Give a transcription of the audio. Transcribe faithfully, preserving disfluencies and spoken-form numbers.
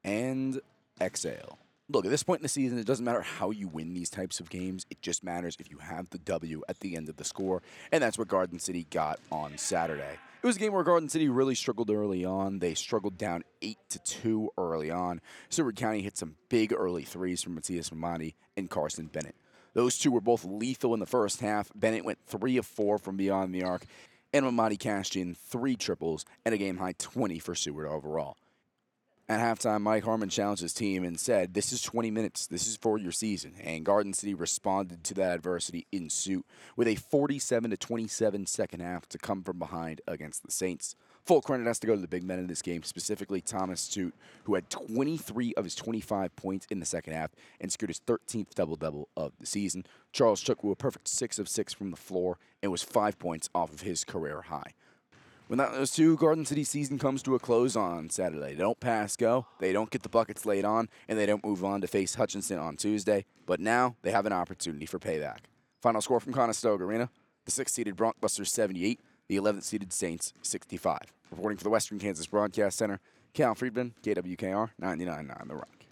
and exhale. Look, at this point in the season, it doesn't matter how you win these types of games. It just matters if you have the W at the end of the score, and that's what Garden City got on Saturday. It was a game where Garden City really struggled early on. They struggled down eight to two early on. Seward County hit some big early threes from Matthias Mamadi and Carson Bennett. Those two were both lethal in the first half. Bennett went three of four from beyond the arc, and Mamadi cashed in three triples and a game-high twenty for Seward overall. At halftime, Mike Harmon challenged his team and said, "This is twenty minutes. This is for your season." And Garden City responded to that adversity in suit with a forty-seven to twenty-seven second half to come from behind against the Saints. Full credit has to go to the big men in this game, specifically Thomas Toot, who had twenty-three of his twenty-five points in the second half and secured his thirteenth double-double of the season. Charles Chukwu, a perfect six of six from the floor, and was five points off of his career high. When that those two, Garden City season comes to a close on Saturday. They don't pass go, they don't get the buckets laid on, and they don't move on to face Hutchinson on Tuesday. But now they have an opportunity for payback. Final score from Conestoga Arena: the sixth-seeded Broncbusters seventy-eight, the eleventh-seeded Saints sixty-five. Reporting for the Western Kansas Broadcast Center, Cal Friedman, K W K R ninety-nine point nine The Rock.